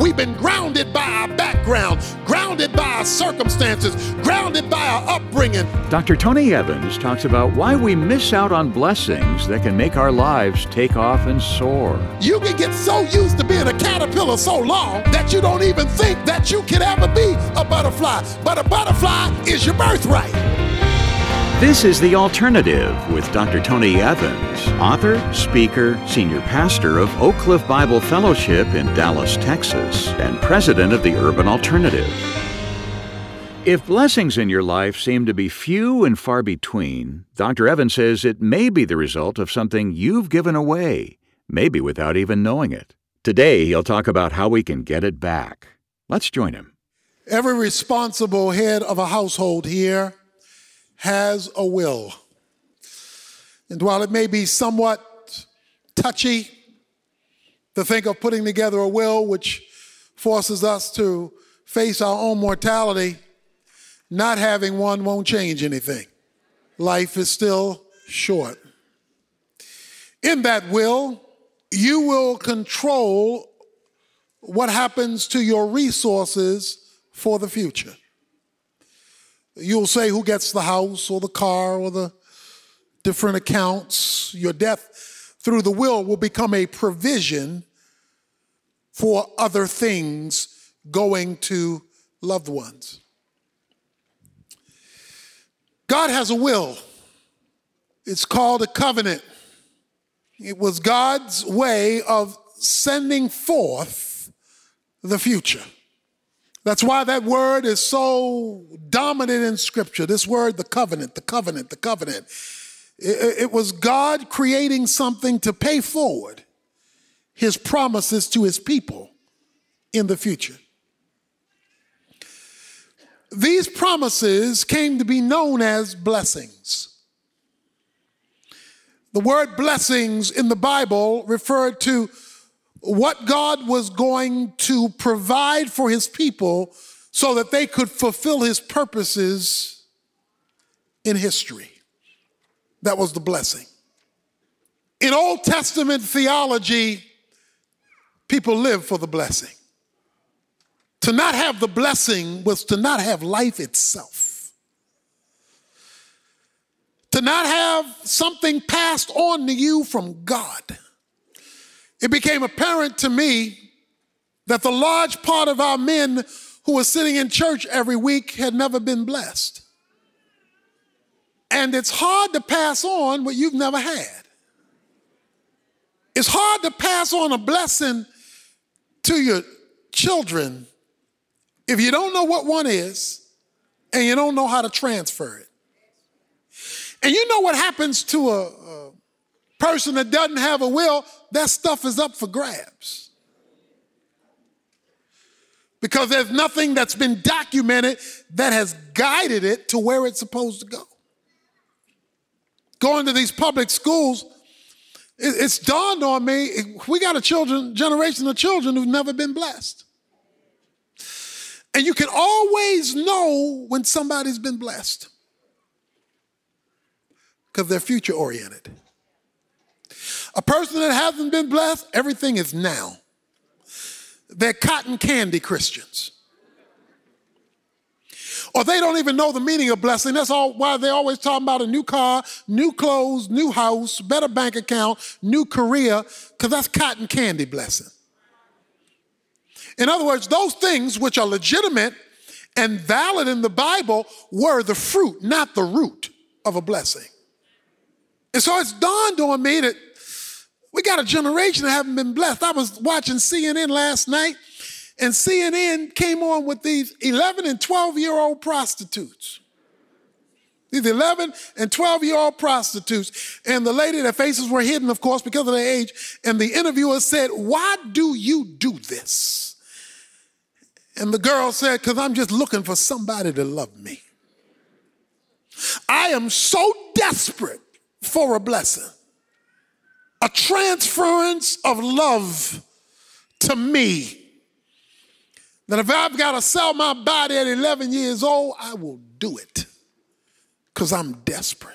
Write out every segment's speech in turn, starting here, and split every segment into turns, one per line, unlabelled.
We've been grounded by our background, grounded by our circumstances, grounded by our upbringing.
Dr. Tony Evans talks about why we miss out on blessings that can make our lives take off and soar.
You can get so used to being a caterpillar so long that you don't even think that you can ever be a butterfly. But a butterfly is your birthright.
This is The Alternative with Dr. Tony Evans, author, speaker, senior pastor of Oak Cliff Bible Fellowship in Dallas, Texas, and president of the Urban Alternative. If blessings in your life seem to be few and far between, Dr. Evans says it may be the result of something you've given away, maybe without even knowing it. Today, he'll talk about how we can get it back. Let's join him.
Every responsible head of a household here has a will. And while it may be somewhat touchy to think of putting together a will which forces us to face our own mortality, not having one won't change anything. Life is still short. In that will, you will control what happens to your resources for the future. You'll say who gets the house or the car or the different accounts. Your death through the will become a provision for other things going to loved ones. God has a will. It's called a covenant. It was God's way of sending forth the future. That's why that word is so dominant in Scripture. This word, the covenant, the covenant, the covenant. It was God creating something to pay forward his promises to his people in the future. These promises came to be known as blessings. The word blessings in the Bible referred to what God was going to provide for his people so that they could fulfill his purposes in history. That was the blessing. In Old Testament theology, people live for the blessing. To not have the blessing was to not have life itself. To not have something passed on to you from God. It became apparent to me that the large part of our men who were sitting in church every week had never been blessed. And it's hard to pass on what you've never had. It's hard to pass on a blessing to your children if you don't know what one is and you don't know how to transfer it. And you know what happens to a person that doesn't have a will? That stuff is up for grabs. Because there's nothing that's been documented that has guided it to where it's supposed to go. Going to these public schools, it's dawned on me, we got a generation of children who've never been blessed. And you can always know when somebody's been blessed because they're future oriented. A person that hasn't been blessed, everything is now. They're cotton candy Christians. Or they don't even know the meaning of blessing. That's all why they're always talking about a new car, new clothes, new house, better bank account, new career, because that's cotton candy blessing. In other words, those things which are legitimate and valid in the Bible were the fruit, not the root of a blessing. And so it's dawned on me that we got a generation that haven't been blessed. I was watching CNN last night, and CNN came on with these 11 and 12-year-old prostitutes. These 11 and 12-year-old prostitutes. And the lady, their faces were hidden, of course, because of their age. And the interviewer said, "Why do you do this?" And the girl said, "Because I'm just looking for somebody to love me. I am so desperate for a blessing. A transference of love to me that if I've got to sell my body at 11 years old, I will do it because I'm desperate."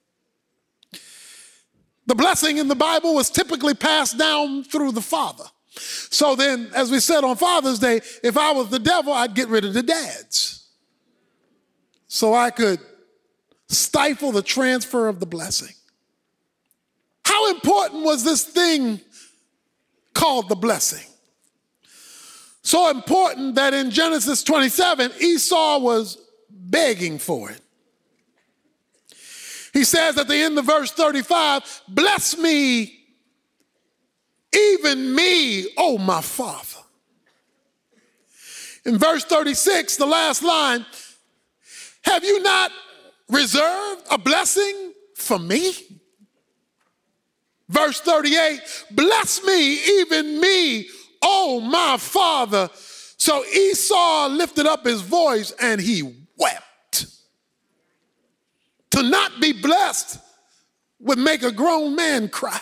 The blessing in the Bible was typically passed down through the father. So then, as we said on Father's Day, if I was the devil, I'd get rid of the dads, so I could stifle the transfer of the blessing. How important was this thing called the blessing? So important that in Genesis 27, Esau was begging for it. He says at the end of verse 35, bless me, even me, oh my father. In verse 36, the last line, have you not reserved a blessing for me? Verse 38, bless me, even me, oh my father. So Esau lifted up his voice and he wept. To not be blessed would make a grown man cry.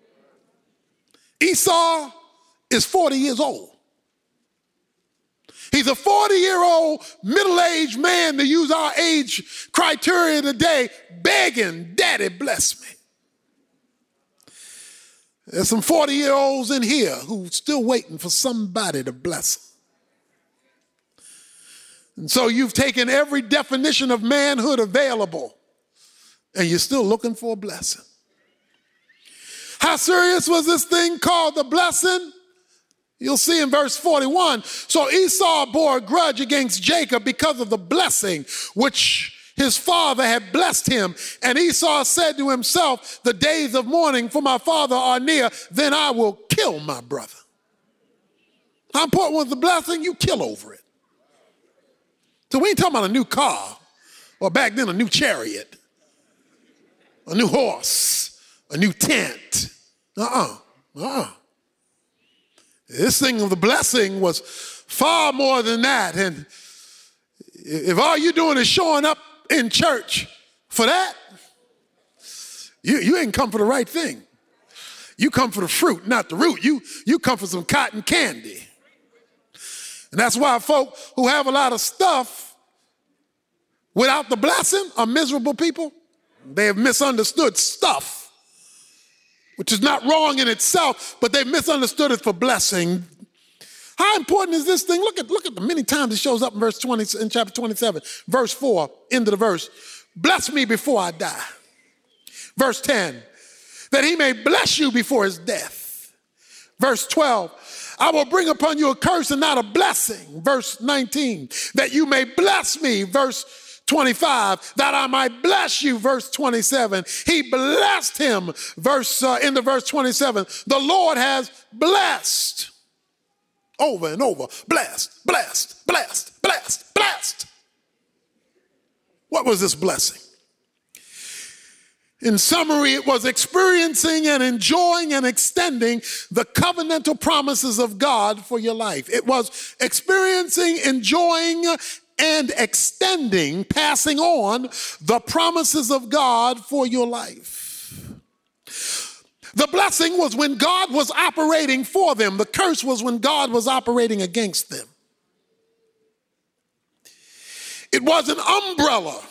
Esau is 40 years old. He's a 40-year-old middle-aged man, to use our age criteria today, begging, Daddy, bless me. There's some 40-year-olds in here who's still waiting for somebody to bless them. And so you've taken every definition of manhood available, and you're still looking for a blessing. How serious was this thing called the blessing? You'll see in verse 41. So Esau bore a grudge against Jacob because of the blessing which his father had blessed him. And Esau said to himself, the days of mourning for my father are near, then I will kill my brother. How important was the blessing? You kill over it. So we ain't talking about a new car, or back then a new chariot, a new horse, a new tent. This thing of the blessing was far more than that. And if all you're doing is showing up in church for that, you ain't come for the right thing. You come for the fruit, not the root. You come for some cotton candy. And that's why folk who have a lot of stuff without the blessing are miserable people. They have misunderstood stuff, which is not wrong in itself, but they've misunderstood it for blessing. How important is this thing? Look at the many times it shows up in verse 20, in chapter 27. Verse 4, end of the verse. Bless me before I die. Verse 10, that he may bless you before his death. Verse 12, I will bring upon you a curse and not a blessing. Verse 19, that you may bless me. Verse 25, that I might bless you. Verse 27, he blessed him. Into verse 27, the Lord has blessed. Over and over, blessed, blessed, blessed, blessed, blessed. What was this blessing? In summary, it was experiencing and enjoying and extending the covenantal promises of God for your life. It was experiencing, enjoying, and extending, passing on the promises of God for your life. The blessing was when God was operating for them. The curse was when God was operating against them. It was an umbrella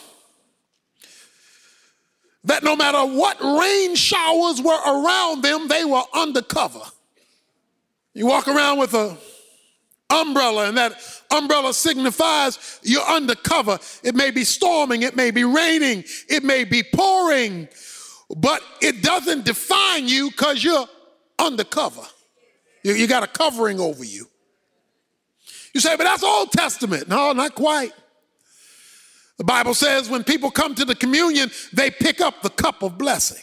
that no matter what rain showers were around them, they were under cover. You walk around with an umbrella, and that umbrella signifies you're under cover. It may be storming, it may be raining, it may be pouring, but it doesn't define you because you're undercover. You got a covering over you. You say, but that's Old Testament. No, not quite. The Bible says when people come to the communion, they pick up the cup of blessing.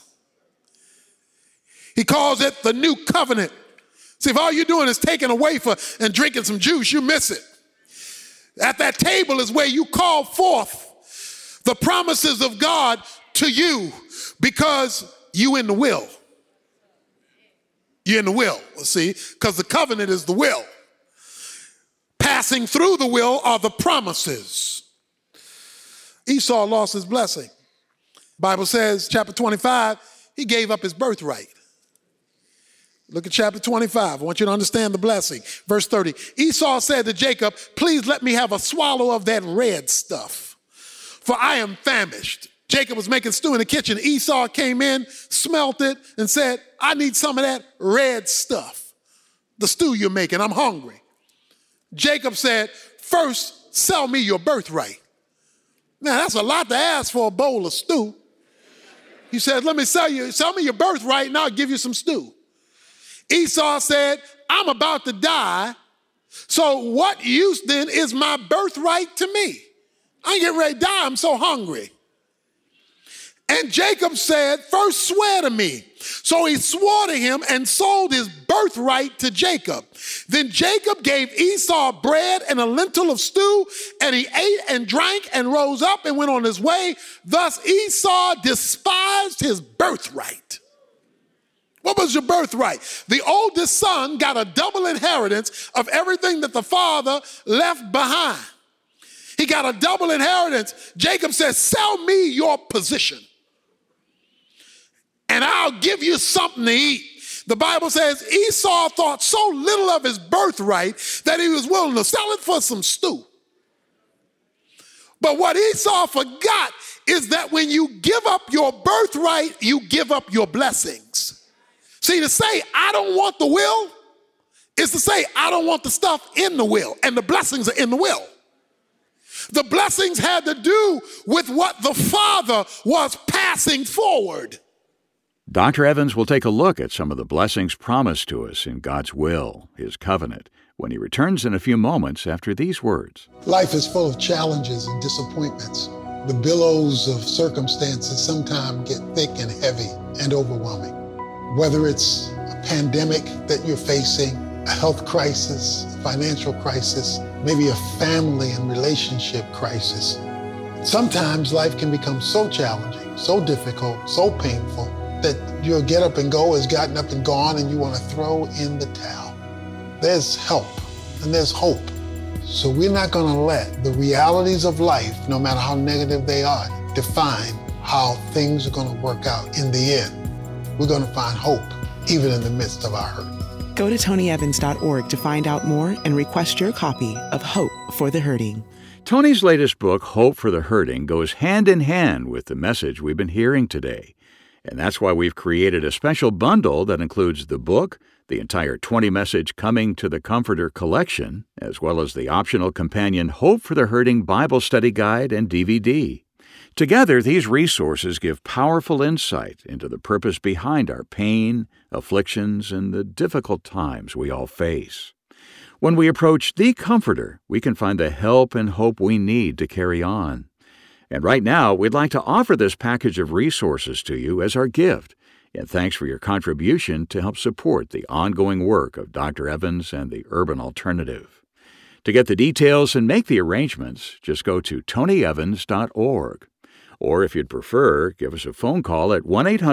He calls it the new covenant. See, if all you're doing is taking a wafer and drinking some juice, you miss it. At that table is where you call forth the promises of God to you, because you in the will. You're in the will, see, because the covenant is the will. Passing through the will are the promises. Esau lost his blessing. Bible says, chapter 25, he gave up his birthright. Look at chapter 25. I want you to understand the blessing. Verse 30, Esau said to Jacob, please let me have a swallow of that red stuff, for I am famished. Jacob was making stew in the kitchen. Esau came in, smelt it, and said, I need some of that red stuff. the stew you're making. I'm hungry. Jacob said, first, sell me your birthright. Now, that's a lot to ask for a bowl of stew. He said, let me sell me your birthright and I'll give you some stew. Esau said, I'm about to die, so what use then is my birthright to me? I ain't getting ready to die, I'm so hungry. And Jacob said, first swear to me. So he swore to him and sold his birthright to Jacob. Then Jacob gave Esau bread and a lentil of stew, and he ate and drank and rose up and went on his way. Thus Esau despised his birthright. What was your birthright? The oldest son got a double inheritance of everything that the father left behind. He got a double inheritance. Jacob says, sell me your position, and I'll give you something to eat. The Bible says Esau thought so little of his birthright that he was willing to sell it for some stew. But what Esau forgot is that when you give up your birthright, you give up your blessings. See, to say, I don't want the will, is to say, I don't want the stuff in the will, and the blessings are in the will. The blessings had to do with what the Father was passing forward.
Dr. Evans will take a look at some of the blessings promised to us in God's will, His covenant, when he returns in a few moments after these words.
Life is full of challenges and disappointments. The billows of circumstances sometimes get thick and heavy and overwhelming. Whether it's a pandemic that you're facing, a health crisis, a financial crisis, maybe a family and relationship crisis. Sometimes life can become so challenging, so difficult, so painful, that your get up and go has gotten up and gone and you want to throw in the towel. There's help and there's hope. So we're not going to let the realities of life, no matter how negative they are, define how things are going to work out in the end. We're going to find hope even in the midst of our hurt.
Go to TonyEvans.org to find out more and request your copy of Hope for the Hurting.
Tony's latest book, Hope for the Hurting, goes hand in hand with the message we've been hearing today. And that's why we've created a special bundle that includes the book, the entire 20-message Coming to the Comforter collection, as well as the optional companion Hope for the Hurting Bible Study Guide and DVD. Together, these resources give powerful insight into the purpose behind our pain, afflictions, and the difficult times we all face. When we approach the Comforter, we can find the help and hope we need to carry on. And right now, we'd like to offer this package of resources to you as our gift, and thanks for your contribution to help support the ongoing work of Dr. Evans and the Urban Alternative. To get the details and make the arrangements, just go to TonyEvans.org. Or if you'd prefer, give us a phone call at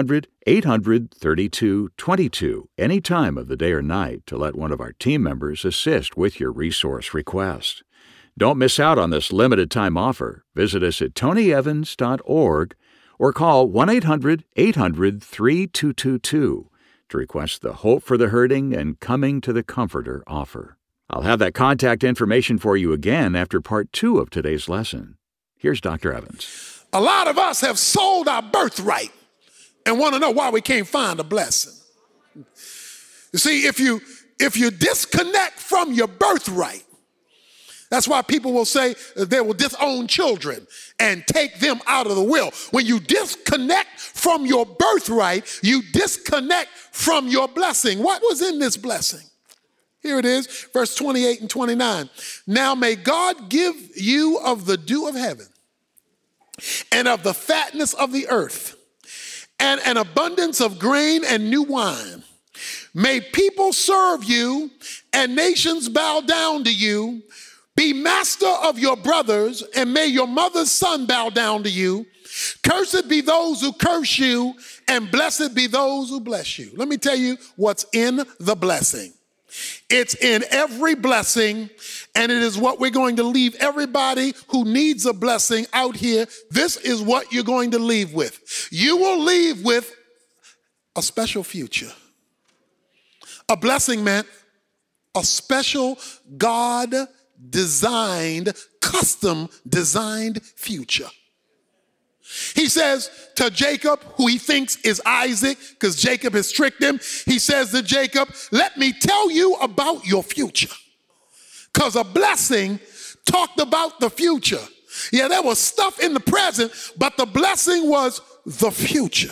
1-800-800-3222 any time of the day or night to let one of our team members assist with your resource request. Don't miss out on this limited-time offer. Visit us at TonyEvans.org or call 1-800-800-3222 to request the Hope for the Hurting and Coming to the Comforter offer. I'll have that contact information for you again after part 2 of today's lesson. Here's Dr. Evans.
A lot of us have sold our birthright and want to know why we can't find a blessing. You see, if you disconnect from your birthright, that's why people will say they will disown children and take them out of the will. When you disconnect from your birthright, you disconnect from your blessing. What was in this blessing? Here it is, verse 28 and 29. Now may God give you of the dew of heaven and of the fatness of the earth and an abundance of grain and new wine. May people serve you and nations bow down to you. Be master of your brothers, and may your mother's son bow down to you. Cursed be those who curse you, and blessed be those who bless you. Let me tell you what's in the blessing. It's in every blessing, and it is what we're going to leave everybody who needs a blessing out here. This is what you're going to leave with. You will leave with a special future. A blessing meant a special God-designed, custom-designed future. He says to Jacob, who he thinks is Isaac, because Jacob has tricked him, he says to Jacob, let me tell you about your future. Because a blessing talked about the future. Yeah, there was stuff in the present, but the blessing was the future.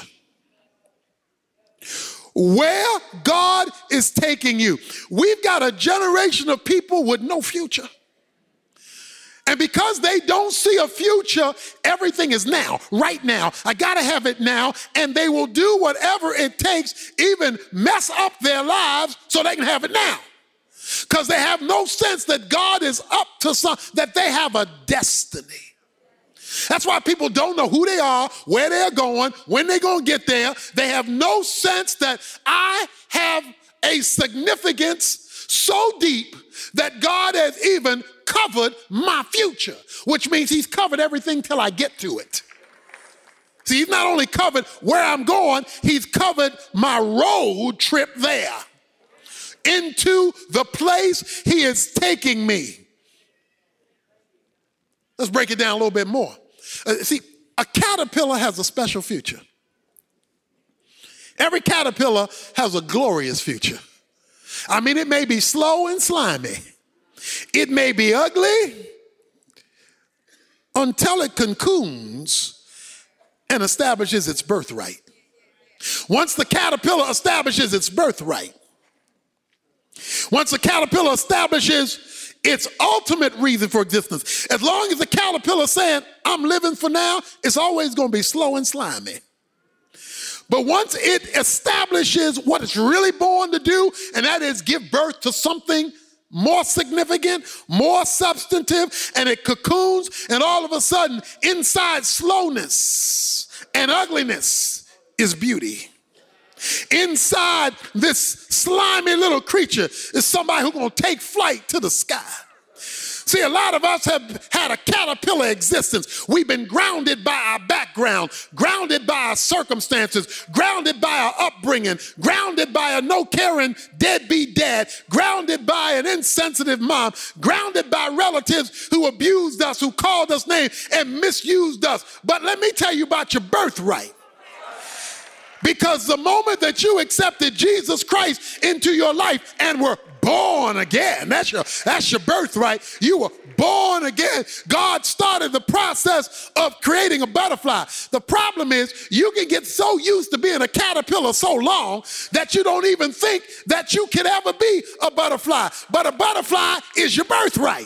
Where God is taking you. We've got a generation of people with no future. And because they don't see a future, everything is now, right now. I got to have it now. And they will do whatever it takes, even mess up their lives so they can have it now. Because they have no sense that God is up to something, that they have a destiny. That's why people don't know who they are, where they're going, when they're going to get there. They have no sense that I have a significance so deep that God has even covered my future, which means he's covered everything till I get to it. See, he's not only covered where I'm going, he's covered my road trip there into the place he is taking me. Let's break it down a little bit more. See, a caterpillar has a special future. Every caterpillar has a glorious future. I mean, it may be slow and slimy. It may be ugly until it cocoons and establishes its birthright. Once the caterpillar establishes its birthright, once the caterpillar establishes its ultimate reason for existence, as long as the caterpillar is saying, I'm living for now, it's always going to be slow and slimy. But once it establishes what it's really born to do, and that is give birth to something more significant, more substantive, and it cocoons, and all of a sudden, inside slowness and ugliness is beauty. Inside this slimy little creature is somebody who's going to take flight to the sky. See, a lot of us have had a caterpillar existence. We've been grounded by our background, grounded by our circumstances, grounded by our upbringing, grounded by a no-caring deadbeat dad, grounded by an insensitive mom, grounded by relatives who abused us, who called us names and misused us. But let me tell you about your birthright. Because the moment that you accepted Jesus Christ into your life and were born again, that's your birthright. You were born again. God started the process of creating a butterfly. The problem is you can get so used to being a caterpillar so long that you don't even think that you can ever be a butterfly. But a butterfly is your birthright.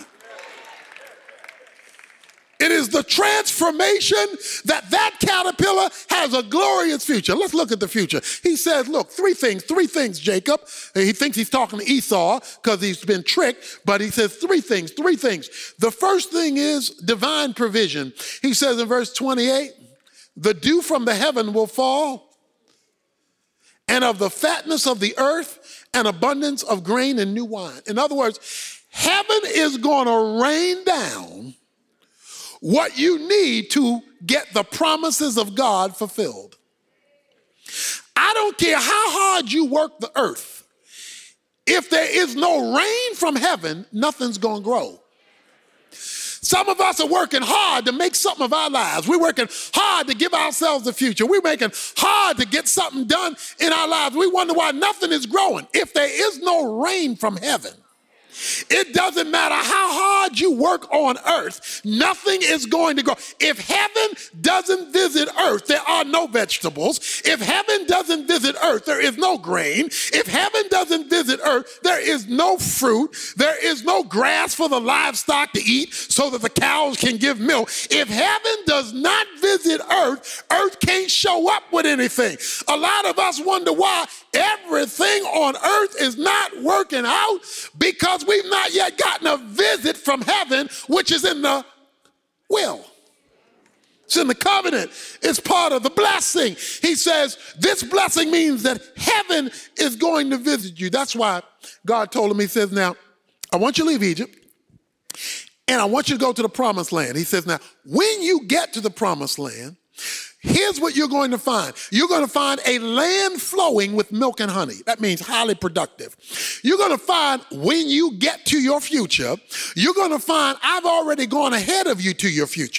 It is the transformation that caterpillar has a glorious future. Let's look at the future. He says, look, three things, Jacob. He thinks he's talking to Esau because he's been tricked, but he says three things. The first thing is divine provision. He says in verse 28, the dew from the heaven will fall, and of the fatness of the earth, an abundance of grain and new wine. In other words, heaven is going to rain down what you need to get the promises of God fulfilled. I don't care how hard you work the earth. If there is no rain from heaven, nothing's going to grow. Some of us are working hard to make something of our lives. We're working hard to give ourselves a future. We're making hard to get something done in our lives. We wonder why nothing is growing. If there is no rain from heaven, it doesn't matter how hard you work on earth, nothing is going to grow. If heaven doesn't visit earth, there are no vegetables. If heaven doesn't visit earth, there is no grain. If heaven doesn't visit earth, there is no fruit. There is no grass for the livestock to eat so that the cows can give milk. If heaven does not visit earth, earth can't show up with anything. A lot of us wonder why everything on earth is not working out, because we've not yet gotten a visit from heaven, which is in the will. It's in the covenant. It's part of the blessing. He says this blessing means that heaven is going to visit you. That's why God told him, he says, now, I want you to leave Egypt and I want you to go to the promised land. He says, now, when you get to the promised land, here's what you're going to find. You're going to find a land flowing with milk and honey. That means highly productive. You're going to find when you get to your future, you're going to find I've already gone ahead of you to your future.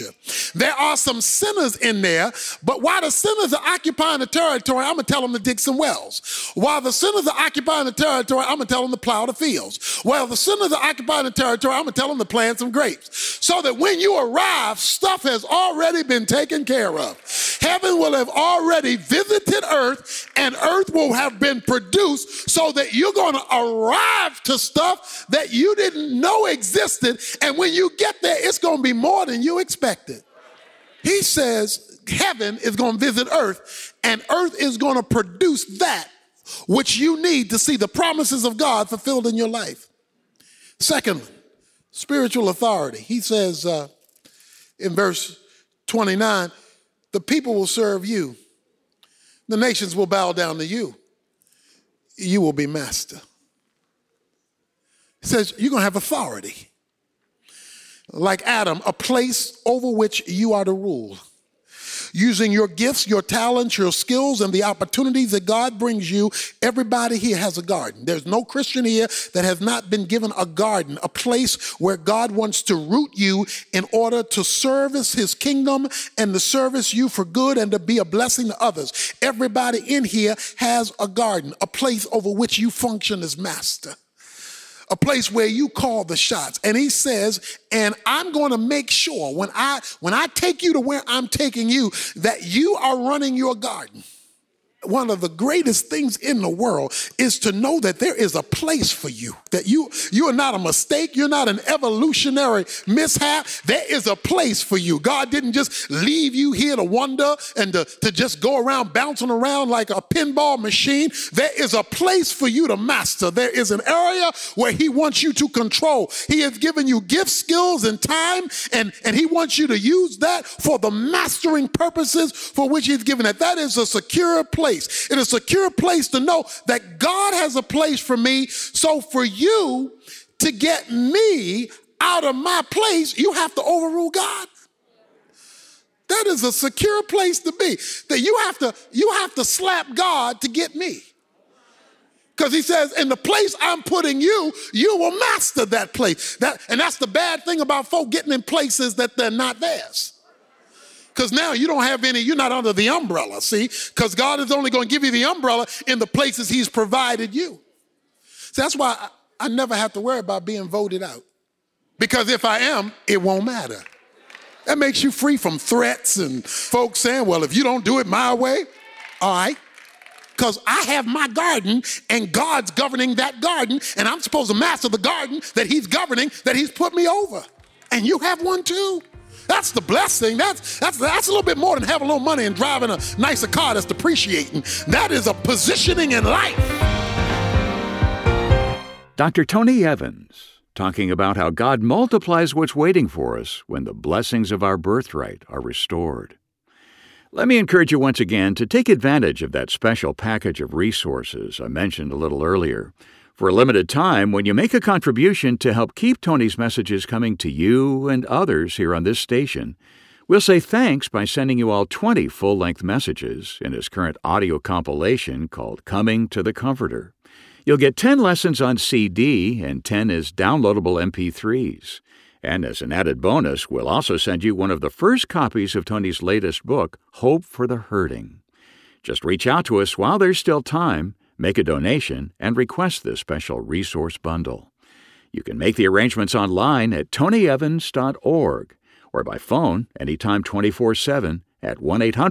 There are some sinners in there, but while the sinners are occupying the territory, I'm going to tell them to dig some wells. While the sinners are occupying the territory, I'm going to tell them to plow the fields. While the sinners are occupying the territory, I'm going to tell them to plant some grapes. So that when you arrive, stuff has already been taken care of. Heaven will have already visited earth, and earth will have been produced so that you're going to arrive to stuff that you didn't know existed. And when you get there, it's going to be more than you expected. He says heaven is going to visit earth, and earth is going to produce that which you need to see the promises of God fulfilled in your life. Secondly, spiritual authority. He says in verse 29, the people will serve you. The nations will bow down to you. You will be master. He says you're going to have authority. Like Adam, a place over which you are to rule. Using your gifts, your talents, your skills, and the opportunities that God brings you, everybody here has a garden. There's no Christian here that has not been given a garden, a place where God wants to root you in order to service his kingdom and to service you for good and to be a blessing to others. Everybody in here has a garden, a place over which you function as master. A place where you call the shots. And he says, and I'm going to make sure when I take you to where I'm taking you, that you are running your garden. One of the greatest things in the world is to know that there is a place for you, that you are not a mistake. You're not an evolutionary mishap. There is a place for you. God didn't just leave you here to wander and to just go around bouncing around like a pinball machine. There is a place for you to master. There is an area where he wants you to control. He has given you gifts, skills, and time, and he wants you to use that for the mastering purposes for which he's given it. That is a secure place. It is a secure place to know that God has a place for me. So for you to get me out of my place, you have to overrule God. That is a secure place to be. That you have to slap God to get me. Because he says, in the place I'm putting you, you will master that place. And that's the bad thing about folk getting in places that they're not theirs. Because now you don't have any, you're not under the umbrella, see? Because God is only going to give you the umbrella in the places he's provided you. So that's why I never have to worry about being voted out. Because if I am, it won't matter. That makes you free from threats and folks saying, well, if you don't do it my way, all right. Because I have my garden and God's governing that garden, and I'm supposed to master the garden that he's governing, that he's put me over. And you have one too. That's the blessing. That's a little bit more than having a little money and driving a nicer car that's depreciating. That is a positioning in life.
Dr. Tony Evans, talking about how God multiplies what's waiting for us when the blessings of our birthright are restored. Let me encourage you once again to take advantage of that special package of resources I mentioned a little earlier. For a limited time, when you make a contribution to help keep Tony's messages coming to you and others here on this station, we'll say thanks by sending you all 20 full-length messages in his current audio compilation called Coming to the Comforter. You'll get 10 lessons on CD and 10 as downloadable MP3s. And as an added bonus, we'll also send you one of the first copies of Tony's latest book, Hope for the Hurting. Just reach out to us while there's still time, make a donation, and request this special resource bundle. You can make the arrangements online at tonyevans.org or by phone anytime 24/7 at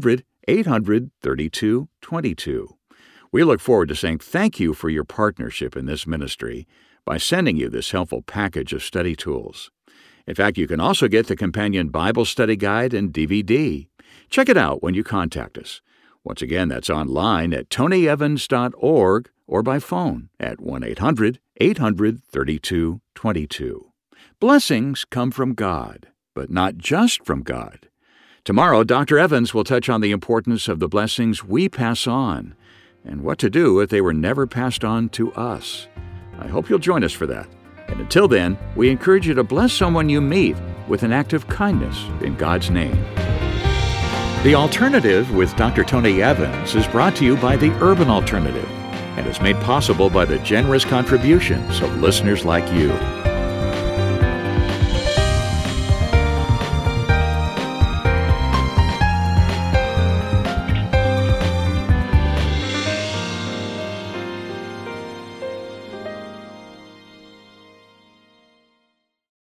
1-800-800-3222. We look forward to saying thank you for your partnership in this ministry by sending you this helpful package of study tools. In fact, you can also get the companion Bible study guide and DVD. Check it out when you contact us. Once again, that's online at tonyevans.org or by phone at 1-800-800-3222. Blessings come from God, but not just from God. Tomorrow, Dr. Evans will touch on the importance of the blessings we pass on and what to do if they were never passed on to us. I hope you'll join us for that. And until then, we encourage you to bless someone you meet with an act of kindness in God's name. The Alternative with Dr. Tony Evans is brought to you by the Urban Alternative and is made possible by the generous contributions of listeners like you.